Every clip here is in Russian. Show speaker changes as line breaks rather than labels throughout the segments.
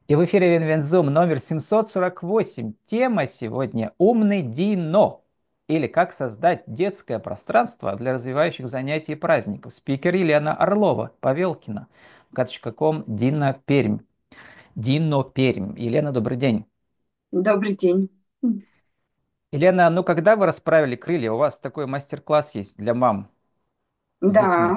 И в эфире Винвензум номер 748. Тема сегодня «Умный Дино» или «Как создать детское пространство для развивающих занятий и праздников». Спикер Елена Орлова, Павелкина, kp.com, Дина Пермь. Дино Пермь. Елена, добрый день.
Добрый день.
Елена, ну когда вы расправили крылья? У вас такой мастер-класс есть для мам с детьми.
Да,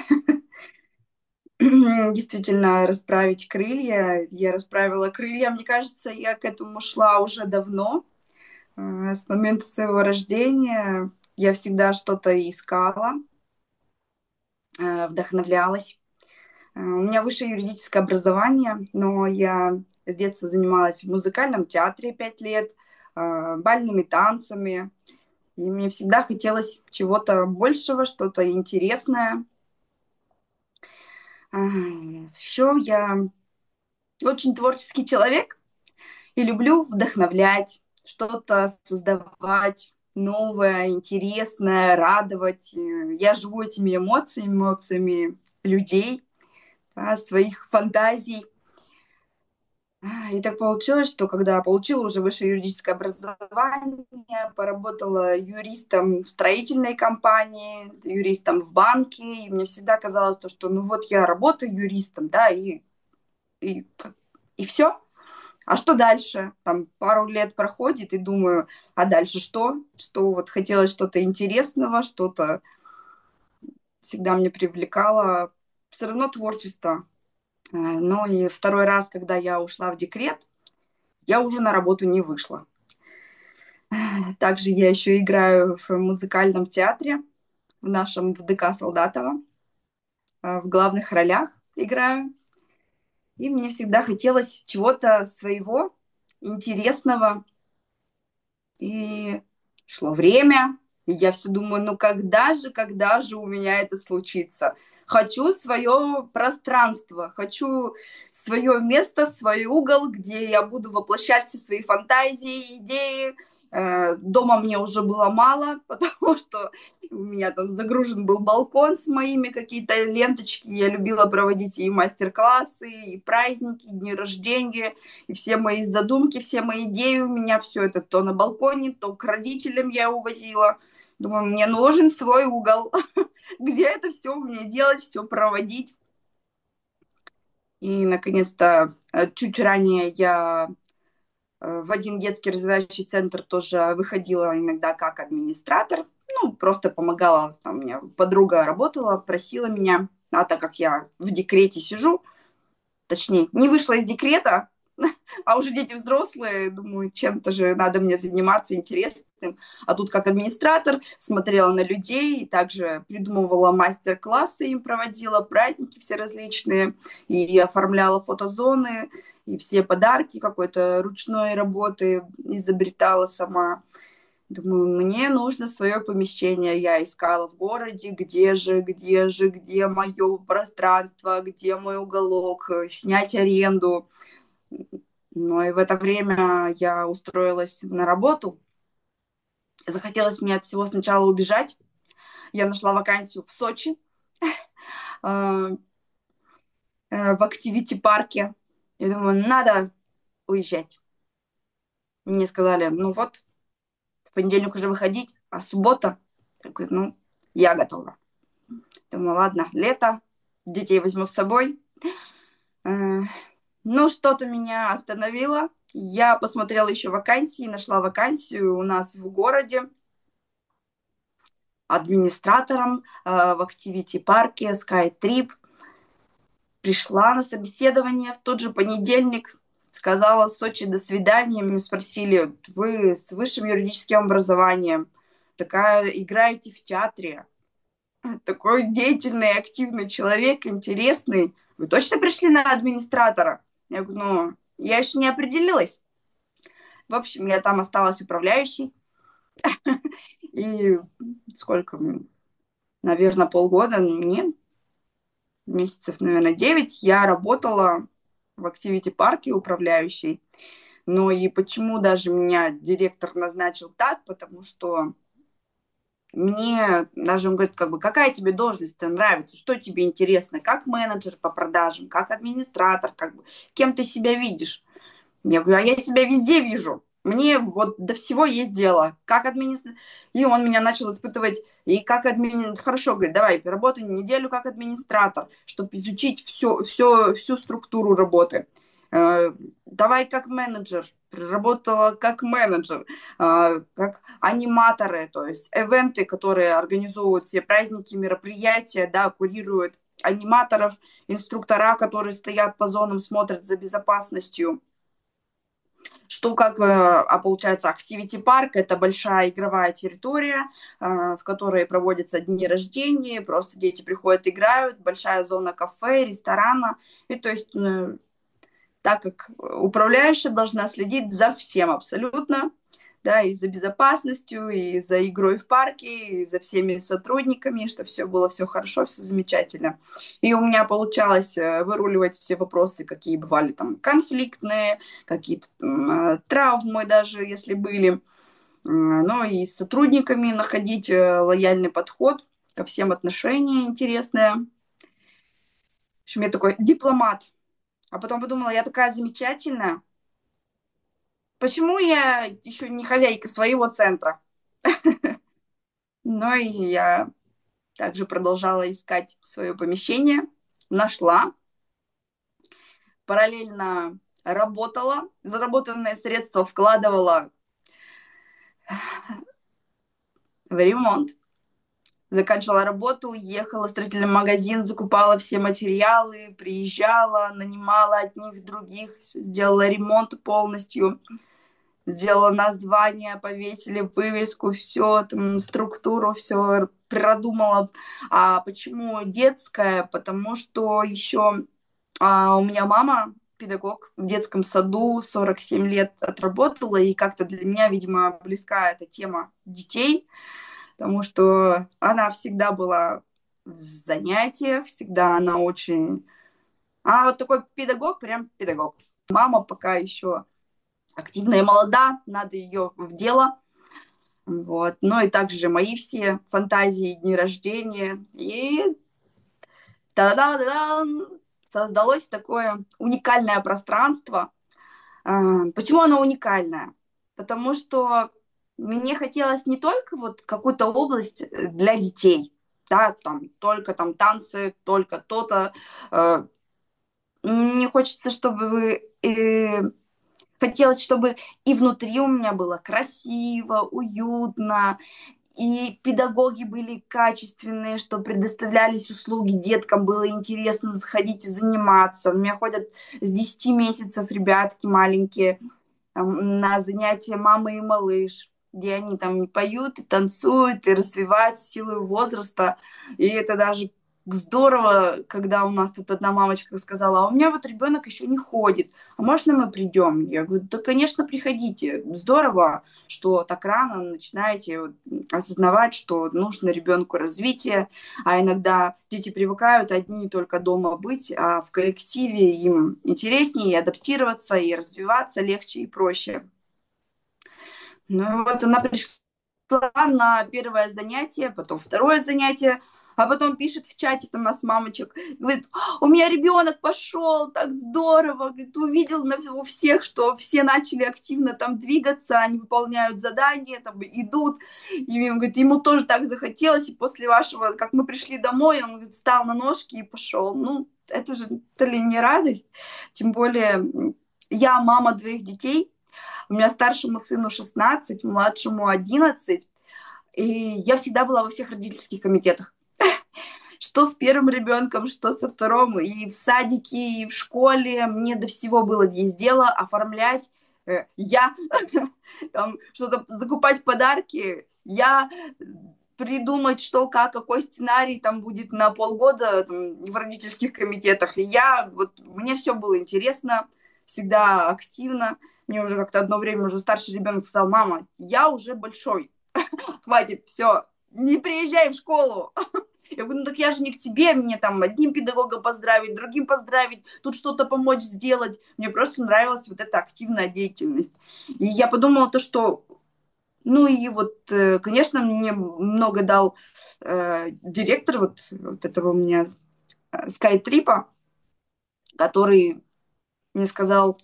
действительно, расправить крылья. Я расправила крылья. Мне кажется, я к этому шла уже давно. С момента своего рождения я всегда что-то искала, вдохновлялась. У меня высшее юридическое образование, но я с детства занималась в музыкальном театре 5 лет, бальными танцами. И мне всегда хотелось чего-то большего, что-то интересное. Еще я очень творческий человек и люблю вдохновлять, что-то создавать новое, интересное, радовать. Я живу этими эмоциями, эмоциями людей, да, своих фантазий. И так получилось, что когда получила уже высшее юридическое образование, поработала юристом в строительной компании, юристом в банке, и мне всегда казалось, то, что ну вот я работаю юристом, да, и, и все. А что дальше? Там пару лет проходит, и думаю, а дальше что? Что вот хотелось что-то интересного, что-то всегда мне привлекало. Все равно творчество. Ну и второй раз, когда я ушла в декрет, я уже на работу не вышла. Также я еще играю в музыкальном театре, в нашем в ДК Солдатова, в главных ролях играю. И мне всегда хотелось чего-то своего, интересного. И шло время, и я все думаю, ну когда же у меня это случится? Хочу свое пространство, хочу свое место, свой угол, где я буду воплощать все свои фантазии, идеи. Дома мне уже было мало, потому что у меня там загружен был балкон с моими какие-то ленточки. Я любила проводить и мастер-классы, и праздники, и дни рождения, и все мои задумки, все мои идеи у меня все это то на балконе, то к родителям я увозила. Думаю, мне нужен свой угол, где это все мне делать, все проводить. И, наконец-то, чуть ранее я в один детский развивающий центр тоже выходила иногда как администратор. Ну, просто помогала, там у меня подруга работала, просила меня. А так как я в декрете сижу, точнее, не вышла из декрета, а уже дети взрослые, думаю, чем-то же надо мне заниматься интересным. А тут как администратор смотрела на людей, и также придумывала мастер-классы, им проводила праздники все различные, и оформляла фотозоны, и все подарки какой-то ручной работы изобретала сама. Думаю, мне нужно свое помещение. Я искала в городе, где мое пространство, где мой уголок, снять аренду. Но и в это время я устроилась на работу. Захотелось мне от всего сначала убежать. Я нашла вакансию в Сочи, в активити-парке. Я думаю, надо уезжать. Мне сказали, ну вот, в понедельник уже выходить, а суббота? Я говорю, ну, я готова. Думаю, ладно, лето, детей возьму с собой. Ну, что-то меня остановило. Я посмотрела еще вакансии, нашла вакансию у нас в городе администратором в активити-парке SkyTrip. Пришла на собеседование в тот же понедельник, сказала в Сочи до свидания. Меня спросили, вы с высшим юридическим образованием, такая играете в театре, такой деятельный, активный человек, интересный. Вы точно пришли на администратора? Я говорю, ну, я еще не определилась. В общем, я там осталась управляющей. И сколько, наверное, полгода, нет, месяцев, наверное, 9 я работала в активити-парке управляющей. Но и почему даже меня директор назначил так, потому что Мне даже он говорит, как бы, какая тебе должность нравится, что тебе интересно, как менеджер по продажам, как администратор, как бы, кем ты себя видишь. Я говорю, а я себя везде вижу. Мне вот до всего есть дело. Как администратор... И он меня начал испытывать. И как администратор... Хорошо, говорит, давай, работай неделю как администратор, чтобы изучить всю структуру работы. Давай как менеджер. Работала как менеджер, как аниматоры, то есть эвенты, которые организовывают все праздники, мероприятия, да, курируют аниматоров, инструктора, которые стоят по зонам, смотрят за безопасностью. Что как, получается, Activity Park — это большая игровая территория, в которой проводятся дни рождения, просто дети приходят, играют, большая зона кафе, ресторана. И то есть, так как управляющая должна следить за всем абсолютно, да, и за безопасностью, и за игрой в парке, и за всеми сотрудниками, чтобы все было все хорошо, все замечательно. И у меня получалось выруливать все вопросы, какие бывали там конфликтные, какие-то травмы даже, если были. Ну и с сотрудниками находить лояльный подход ко всем, отношения интересные. В общем, я такой дипломат. А потом подумала, я такая замечательная. Почему я еще не хозяйка своего центра? Но и я также продолжала искать свое помещение, нашла, параллельно работала, заработанные средства вкладывала в ремонт, заканчивала работу, ехала в строительный магазин, закупала все материалы, приезжала, нанимала одних, других, сделала ремонт полностью, сделала название, повесили вывеску, все, там, структуру, все продумала. А почему детская? Потому что еще у меня мама педагог в детском саду, 47 лет отработала, и как-то для меня, видимо, близка эта тема детей, потому что она всегда была в занятиях, всегда она очень... Она вот такой педагог, прям педагог. Мама пока еще активная и молода, надо ее в дело. Вот. Ну и также мои все фантазии, дни рождения. И та-да-да-да, создалось такое уникальное пространство. Почему оно уникальное? Потому что мне хотелось не только вот какую-то область для детей, да, там только там танцы, только то-то. Мне хочется, чтобы вы хотелось, чтобы и внутри у меня было красиво, уютно, и педагоги были качественные, что предоставлялись услуги деткам, было интересно заходить и заниматься. У меня ходят с 10 месяцев ребятки маленькие на занятия «Мама и малыш», где они там и поют, и танцуют, и развивают силу возраста. И это даже здорово, когда у нас тут одна мамочка сказала, а у меня вот ребенок еще не ходит, а можно мы придем? Я говорю, да, конечно, приходите. Здорово, что так рано начинаете осознавать, что нужно ребенку развитие, а иногда дети привыкают одни только дома быть, а в коллективе им интереснее и адаптироваться, и развиваться легче и проще. Ну вот она пришла на первое занятие, потом второе занятие, а потом пишет в чате там нас мамочек, говорит, у меня ребенок пошел, так здорово, говорит, увидел у всех, что все начали активно там двигаться, они выполняют задания, там идут, и он говорит, ему тоже так захотелось, и после вашего, как мы пришли домой, он говорит, встал на ножки и пошел. Ну, это же, это ли не радость? Тем более я мама двоих детей, у меня старшему сыну 16, младшему 11. И я всегда была во всех родительских комитетах. Что с первым ребенком, что со вторым. И в садике, и в школе. Мне до всего было есть дело оформлять. Я там что-то закупать подарки. Я придумать, что, как, какой сценарий там будет на полгода там, в родительских комитетах. И я, вот, мне все было интересно, всегда активно. Мне уже как-то одно время уже старший ребенок сказал, мама, я уже большой, хватит, все, не приезжай в школу. Я говорю, ну так я же не к тебе, мне там одним педагогом поздравить, другим поздравить, тут что-то помочь сделать. Мне просто нравилась вот эта активная деятельность. И я подумала то, что Ну и вот, конечно, мне много дал директор вот этого у меня скайтрипа, который мне сказал,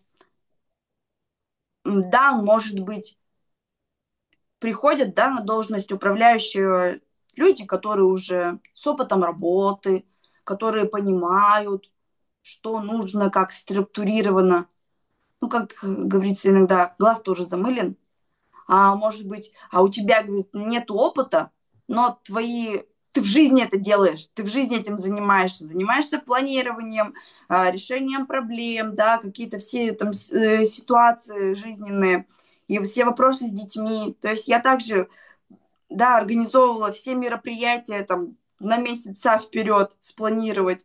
да, может быть, приходят, да, на должность управляющего люди, которые уже с опытом работы, которые понимают, что нужно, как структурировано. Ну, как говорится иногда, глаз тоже замылен. А может быть, а у тебя, говорит, нет опыта, но ты в жизни это делаешь, ты в жизни этим занимаешься планированием, решением проблем, да, какие-то все там ситуации жизненные и все вопросы с детьми. То есть я также, да, организовывала все мероприятия там на месяца вперед спланировать.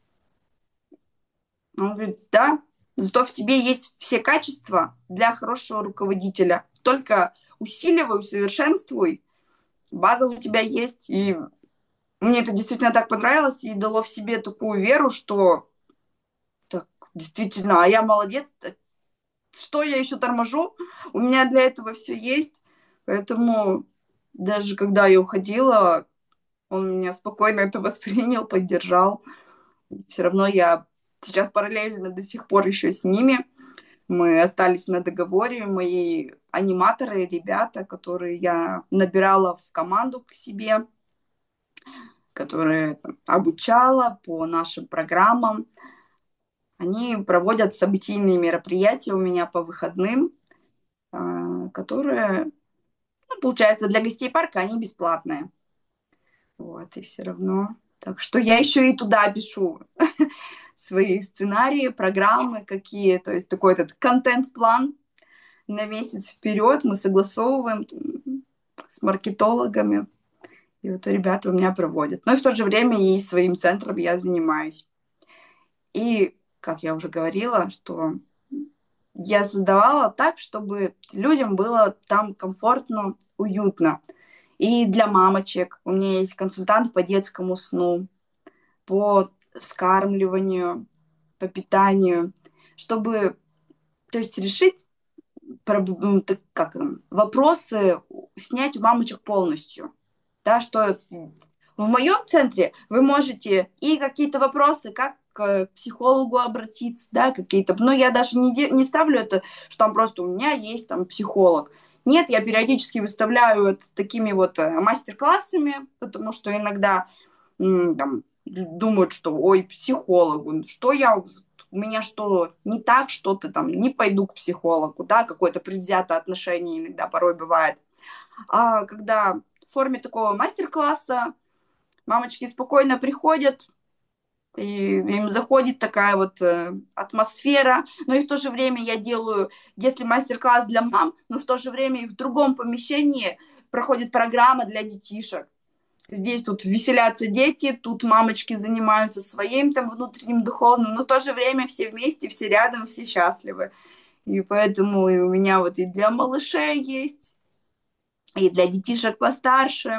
Он говорит, да, зато в тебе есть все качества для хорошего руководителя. Только усиливай, усовершенствуй, база у тебя есть. И мне это действительно так понравилось и дало в себе такую веру, что так, действительно, а я молодец, что я еще торможу? У меня для этого все есть. Поэтому даже когда я уходила, он меня спокойно это воспринял, поддержал. Все равно я сейчас параллельно до сих пор еще с ними. Мы остались на договоре, мои аниматоры, ребята, которые я набирала в команду к себе, которые обучала по нашим программам. Они проводят событийные мероприятия у меня по выходным, которые, ну, получается, для гостей парка они бесплатные. Вот, и все равно. Так что я еще и туда пишу свои сценарии, программы какие, то есть такой этот контент-план на месяц вперед мы согласовываем с маркетологами, и вот ребята у меня проводят. Но и в то же время и своим центром я занимаюсь. И, как я уже говорила, что я создавала так, чтобы людям было там комфортно, уютно. И для мамочек у меня есть консультант по детскому сну, по вскармливанию, по питанию, чтобы, то есть решить вопросы, снять у мамочек полностью. Да, что в моем центре вы можете и какие-то вопросы, как к психологу обратиться, да, какие-то, но я даже не ставлю это, что там просто у меня есть там психолог. Нет, я периодически выставляю это такими вот мастер-классами, потому что иногда там, думают, что ой, психологу, что я, у меня что, не так, что-то там, не пойду к психологу, да, какое-то предвзятое отношение иногда порой бывает. А когда в форме такого мастер-класса мамочки спокойно приходят, и им заходит такая вот атмосфера, но и в то же время я делаю, если мастер-класс для мам, но в то же время и в другом помещении проходит программа для детишек. Здесь тут веселятся дети, тут мамочки занимаются своим там внутренним духовным, но в то же время все вместе, все рядом, все счастливы. И поэтому и у меня вот и для малышей есть, и для детишек постарше,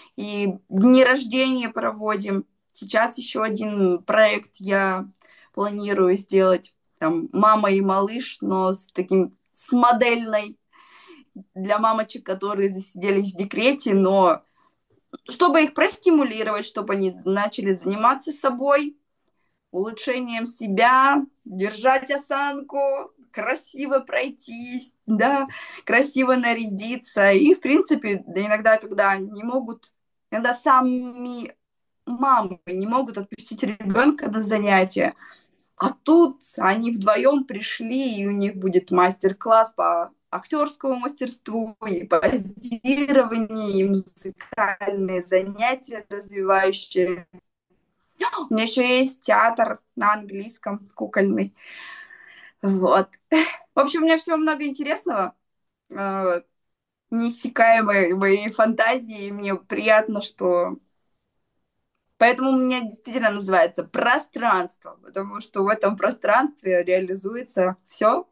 и дни рождения проводим. Сейчас еще один проект я планирую сделать. Там мама и малыш, но с таким, с модельной для мамочек, которые засиделись в декрете, но чтобы их простимулировать, чтобы они начали заниматься собой, улучшением себя, держать осанку, красиво пройтись, да, красиво нарядиться. И, в принципе, да, иногда, когда не могут, иногда сами мамы не могут отпустить ребенка на занятия, а тут они вдвоем пришли, и у них будет мастер-класс по актерскому мастерству, и позирование, и музыкальные занятия развивающие. У меня еще есть театр на английском, кукольный. Вот. В общем, у меня всего много интересного. э, Неиссякаемые мои фантазии. И мне приятно, что... Поэтому у меня действительно называется пространство, потому что в этом пространстве реализуется все.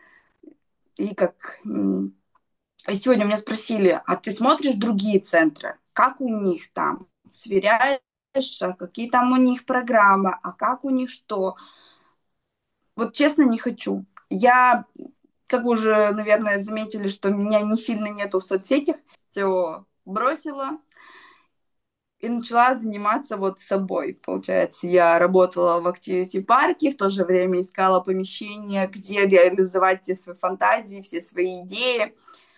И как сегодня меня спросили, а ты смотришь другие центры? Как у них там? Сверяешь, а какие там у них программы, а как у них что? Вот честно, не хочу. Я как вы уже, наверное, заметили, что меня не сильно нету в соцсетях, все бросила и начала заниматься вот собой. Получается, я работала в активити-парке, в то же время искала помещение, где реализовать все свои фантазии, все свои идеи.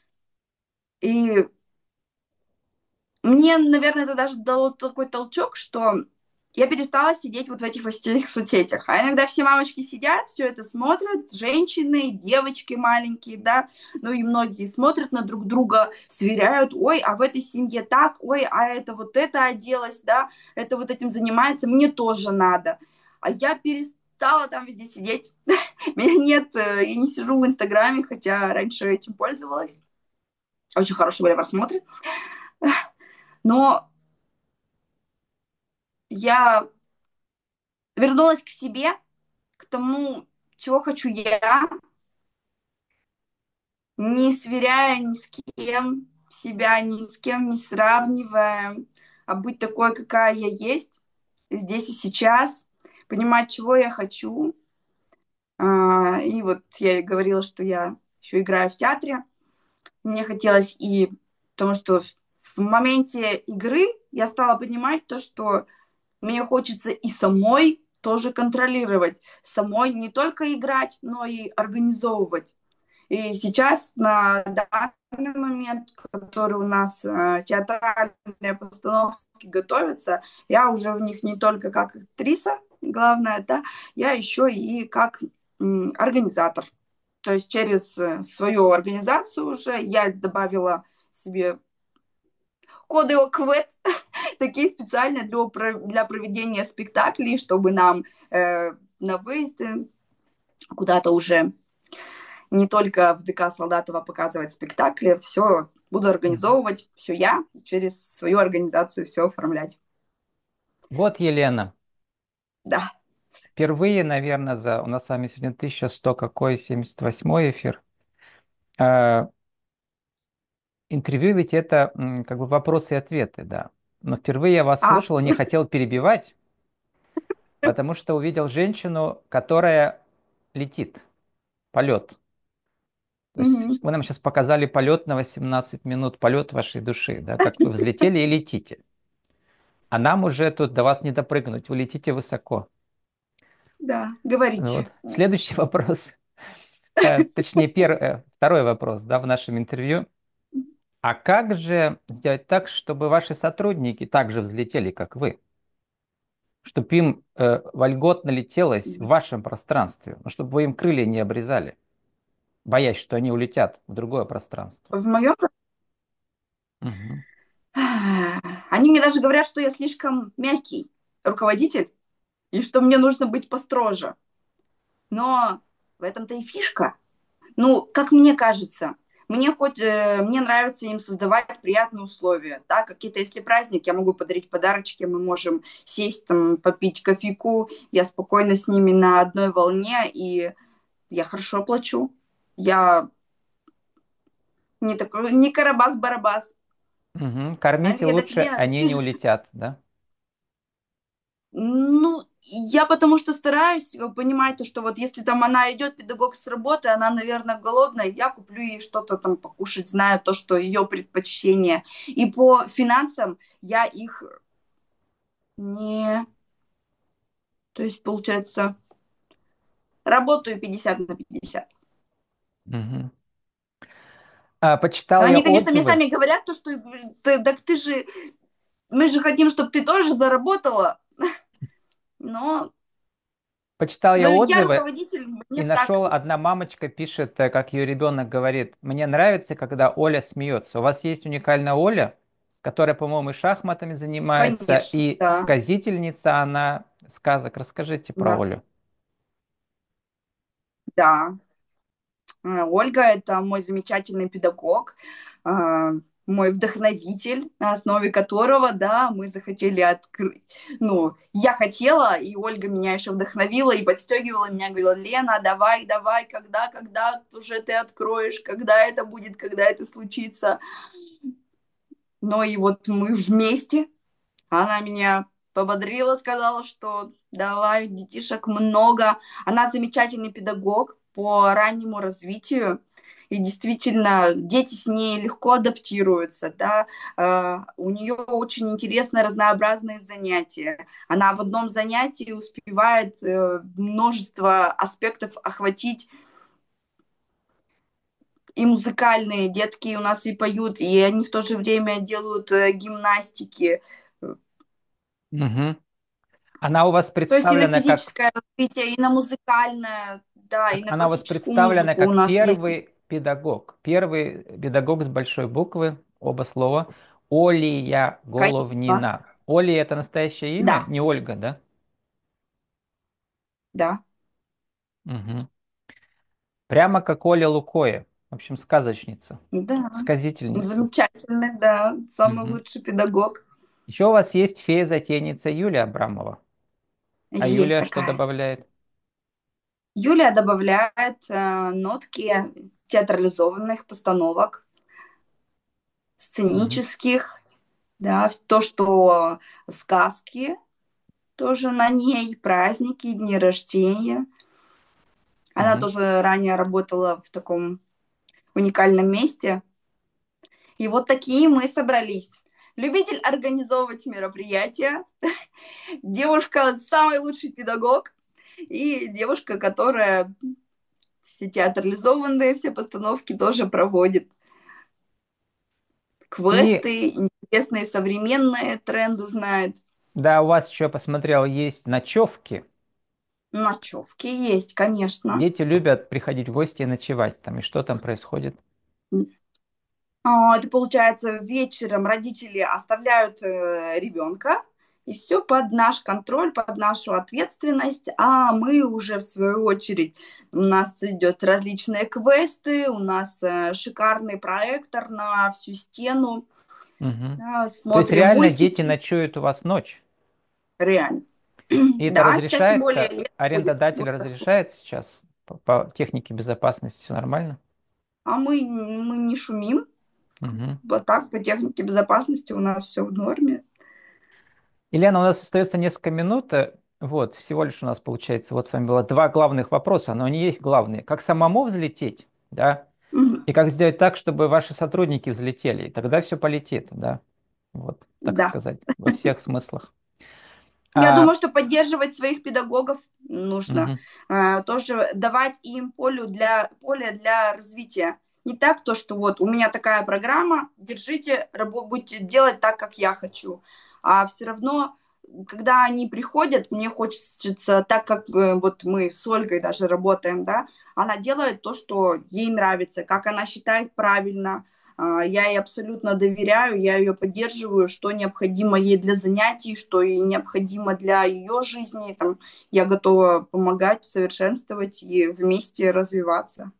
И мне, наверное, это даже дало такой толчок, что я перестала сидеть вот в этих соцсетях. А иногда все мамочки сидят, все это смотрят, женщины, девочки маленькие, да, ну и многие смотрят на друг друга, сверяют, ой, а в этой семье так, ой, а это вот это оделось, да, это вот этим занимается, мне тоже надо. А я перестала там везде сидеть. Меня нет, я не сижу в Инстаграме, хотя раньше этим пользовалась. Очень хорошие были просмотры. Но я вернулась к себе, к тому, чего хочу я, не сверяя ни с кем себя, ни с кем не сравнивая, а быть такой, какая я есть, здесь и сейчас, понимать, чего я хочу. И вот я и говорила, что я еще играю в театре. Мне хотелось и потому что в моменте игры я стала понимать то, что мне хочется и самой тоже контролировать, самой не только играть, но и организовывать. И сейчас на данный момент, который у нас театральные постановки готовятся, я уже в них не только как актриса, главное, да, я еще и как организатор. То есть через свою организацию уже я добавила себе коды ОКВЭД, такие специально для проведения спектаклей, чтобы нам на выезды куда-то уже не только в ДК Солдатова показывать спектакли, все буду
Мгм.
организовывать, все я, через свою организацию все оформлять.
Вот, Елена,
Да.
впервые, наверное, у нас с вами сегодня 1100 какой, 78-й эфир. Э, Интервью ведь это как бы вопросы и ответы, да. Но впервые я вас
А,
слушал и не хотел перебивать, потому что увидел женщину, которая летит, полет. То есть
мгм,
вы нам сейчас показали полет на 18 минут, полет вашей души, да, как вы взлетели и летите. А нам уже тут до вас не допрыгнуть, вы летите высоко.
да, говорите.
Вот. Следующий вопрос, точнее, второй вопрос, да, в нашем интервью. А как же сделать так, чтобы ваши сотрудники также взлетели, как вы? Чтобы им вольготно летелось в вашем пространстве, ну, чтобы вы им крылья не обрезали, боясь, что они улетят в другое пространство.
В моем...
Мгм.
Они мне даже говорят, что я слишком мягкий руководитель, и что мне нужно быть построже. Но в этом-то и фишка. Ну, как мне кажется, мне нравится им создавать приятные условия, да, какие-то, если праздник, я могу подарить подарочки, мы можем сесть там, попить кофейку, я спокойно с ними на одной волне, и я хорошо плачу. Я не такой, не Карабас-Барабас.
Мгм. Кормите
Они говорят,
лучше,
Лена,
они
ты
не
же...
улетят, да?
Ну, я потому что стараюсь понимать то, что вот если там она идет, педагог с работы, она, наверное, голодная, я куплю ей что-то там покушать, знаю то, что ее предпочтение. И по финансам я их не... То есть, получается, работаю 50/50.
Мгм. Почитал
Но
я
они, конечно, мне
отзывы.
сами говорят то, что так ты же... Мы же хотим, чтобы ты тоже заработала. Но,
Почитал
но
я
я
отзывы
руководитель,
и
мне так...
нашел, одна мамочка пишет, как ее ребенок говорит, мне нравится, когда Оля смеется. У вас есть уникальная Оля, которая, по-моему, и шахматами занимается,
Конечно,
и
да.
сказительница она сказок. Расскажите
У
про
нас,
Олю.
да. Ольга– это мой замечательный педагог, мой вдохновитель, на основе которого, да, мы захотели открыть. Ну, я хотела, и Ольга меня еще вдохновила и подстегивала меня, говорила, Лена, давай, давай, когда уже ты откроешь, когда это будет, когда это случится. Но и вот мы вместе, она меня пободрила, сказала, что давай, детишек много. Она замечательный педагог, по раннему развитию. И действительно, дети с ней легко адаптируются, да, у нее очень интересные разнообразные занятия. Она в одном занятии успевает множество аспектов охватить, и музыкальные детки у нас и поют, и они в то же время делают гимнастики.
Мгм. Она у вас
То есть и на
представлена как
физическое развитие, и на музыкальное, да, и
Так
на
она у вас
классическую
представлена
музыку у
как
нас есть.
первый педагог с большой буквы, оба слова, Олия
Конечно,
Головнина. Олия это настоящее имя,
да,
не Ольга, да?
да,
Мгм. Прямо как Оля Лукоя, в общем, сказочница,
да.
сказительница.
Замечательный, да, самый
Мгм.
лучший педагог.
Еще у вас есть фея-затейница Юлия Абрамова. А
Есть
Юлия что
такая.
добавляет?
Юлия добавляет нотки театрализованных постановок,
Мгм.
сценических, да, то, что сказки тоже на ней, праздники, дни рождения. Она
Мгм.
тоже ранее работала в таком уникальном месте. И вот такие мы собрались. Любитель организовывать мероприятия, девушка самый лучший педагог и девушка, которая все театрализованные, все постановки тоже проводит.
И
Квесты, интересные современные тренды знает.
да, у вас еще, я посмотрел, есть ночевки.
Ночевки есть, конечно.
Дети любят приходить в гости и ночевать там. И что там происходит?
Это получается вечером родители оставляют ребенка, и все под наш контроль, под нашу ответственность, а мы уже в свою очередь, у нас идет различные квесты, у нас шикарный проектор на всю стену,
Мгм.
да,
То есть
смотрим
реально дети
мультики,
ночуют у вас ночь?
реально.
И это
Да, сейчас тем более
разрешается,
лето будет.
арендодатель разрешает сейчас по технике безопасности, все нормально?
А мы не шумим,
Мгм.
вот так по технике безопасности у нас все в норме.
Елена, у нас остается несколько минут. Вот, всего лишь у нас получается, вот с вами было два главных вопроса, но они есть главные. Как самому взлететь, да,
Мгм.
и как сделать так, чтобы ваши сотрудники взлетели, и тогда все полетит, да, вот, так
Да.
сказать, во всех смыслах.
Я думаю,
А,
что поддерживать своих педагогов нужно.
мгм,
Тоже давать им поле для развития. Не так то, что вот у меня такая программа, держите, будете делать так, как я хочу. А все равно, когда они приходят, мне хочется, так как вот мы с Ольгой даже работаем, да, она делает то, что ей нравится, как она считает правильно. Я ей абсолютно доверяю, я ее поддерживаю, что необходимо ей для занятий, что ей необходимо для ее жизни. Там, я готова помогать, совершенствовать и вместе развиваться.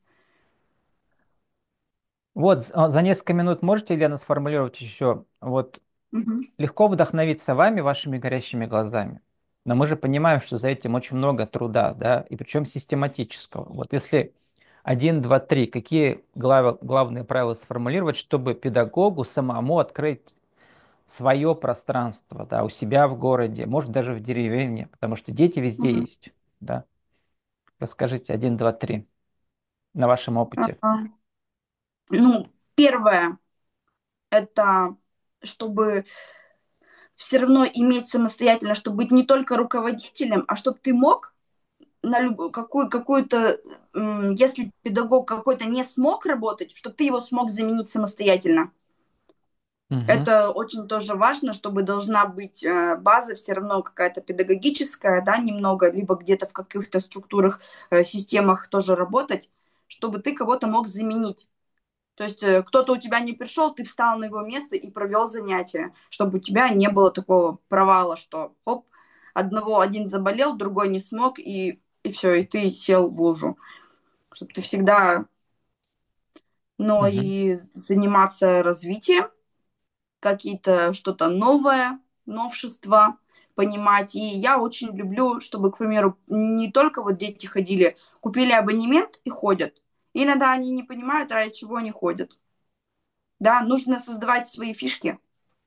вот, за несколько минут можете, Елена, сформулировать еще, вот,
Мгм.
легко вдохновиться вами, вашими горящими глазами. Но мы же понимаем, что за этим очень много труда, да, и причем систематического. Вот если один, два, три, какие главные правила сформулировать, чтобы педагогу самому открыть свое пространство, да, у себя в городе, может даже в деревне, потому что дети везде
Мгм.
есть, да. Расскажите один, два, три на вашем опыте.
А, Ну, первое, это чтобы все равно иметь самостоятельно, чтобы быть не только руководителем, а чтобы ты мог на любую какую-то, если педагог какой-то не смог работать, чтобы ты его смог заменить самостоятельно.
Мгм.
Это очень тоже важно, чтобы должна быть база все равно какая-то педагогическая, да, немного, либо где-то в каких-то структурах, системах тоже работать, чтобы ты кого-то мог заменить. То есть кто-то у тебя не пришел, ты встал на его место и провел занятие, чтобы у тебя не было такого провала, что хоп, один заболел, другой не смог, и все, и ты сел в лужу. Чтобы ты всегда, но
Мгм.
и заниматься развитием, какие-то что-то новое, новшества понимать. И я очень люблю, чтобы, к примеру, не только вот дети ходили, купили абонемент и ходят. Иногда они не понимают, ради чего они ходят. Да, нужно создавать свои фишки.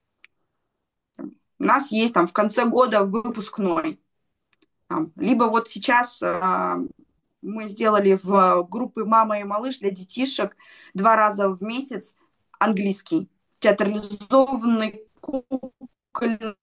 У нас есть там в конце года выпускной. Там, либо вот сейчас мы сделали в группе «Мама и малыш» для детишек 2 раза в месяц английский. Театрализованный, кукольный,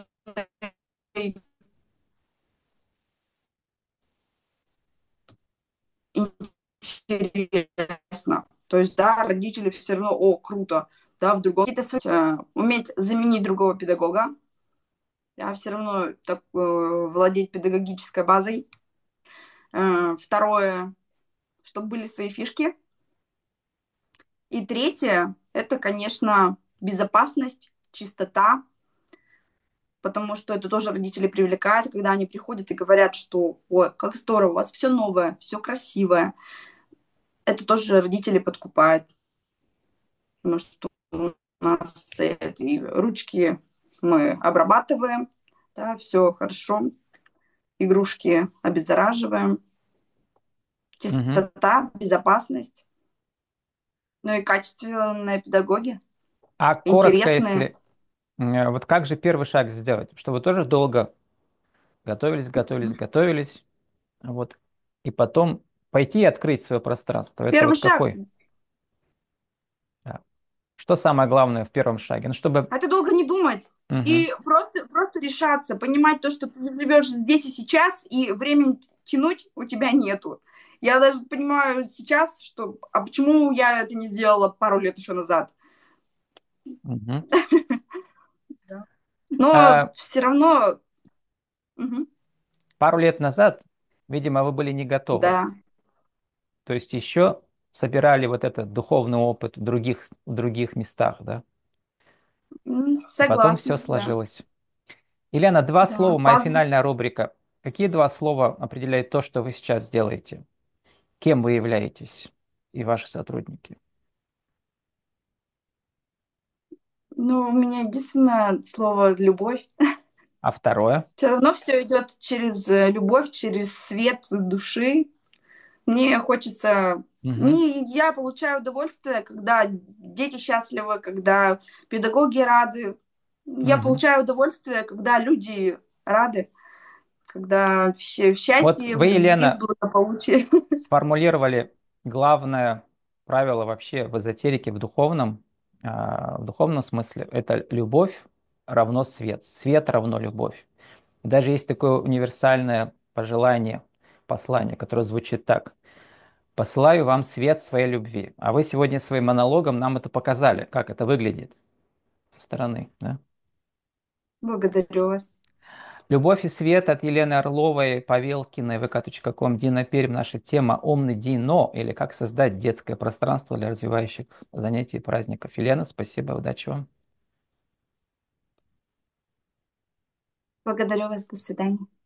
интересно. То есть, да, родители все равно, о, круто, да, в другом. Уметь заменить другого педагога, да, все равно так, владеть педагогической базой. Второе, чтобы были свои фишки. И третье, это, конечно, безопасность, чистота, потому что это тоже родители привлекает, когда они приходят и говорят, что, ой, как здорово, у вас все новое, все красивое. Это тоже родители подкупают, потому что у нас стоят и ручки мы обрабатываем, да, все хорошо, игрушки обеззараживаем,
Мгм.
чистота, безопасность, ну и качественные педагоги,
А коротко,
интересные.
если вот как же первый шаг сделать, что вы тоже долго готовились, готовились, готовились, вот, и потом пойти и открыть свое пространство. Это
Первый
вот
шаг.
какой? Да. Что самое главное в первом шаге? Ну, чтобы...
Это долго не думать.
Мгм.
И просто решаться, понимать то, что ты живешь здесь и сейчас, и времени тянуть у тебя нету. Я даже понимаю сейчас, что а почему я это не сделала пару лет еще назад.
Мгм.
Да. Но
А
все равно, мгм,
пару лет назад, видимо, вы были не готовы.
да,
То есть еще собирали вот этот духовный опыт в других местах, да? И потом все
согласна, да,
сложилось. Елена, два
да,
слова, моя
пазл.
финальная рубрика. Какие два слова определяют то, что вы сейчас делаете? Кем вы являетесь и ваши сотрудники?
Ну, у меня единственное слово любовь.
А второе?
Все равно все идет через любовь, через свет души. Мне хочется...
Мгм.
Не, я получаю удовольствие, когда дети счастливы, когда педагоги рады. Я
Мгм.
получаю удовольствие, когда люди рады, когда все в
Вот
счастье, в
вы,
любви, в
Елена,
благополучии.
сформулировали главное правило вообще в эзотерике, в духовном смысле. Это любовь равно свет. Свет равно любовь. Даже есть такое универсальное пожелание, послание, которое звучит так. Посылаю вам свет своей любви. А вы сегодня своим монологом нам это показали, как это выглядит со стороны. Да?
Благодарю вас.
Любовь и свет от Елены Орловой, Павелкиной, vk.com, Дина Пермь. Наша тема «Умный Дино» или «Как создать детское пространство для развивающих занятий и праздников». Елена, спасибо, удачи вам.
Благодарю вас. До свидания.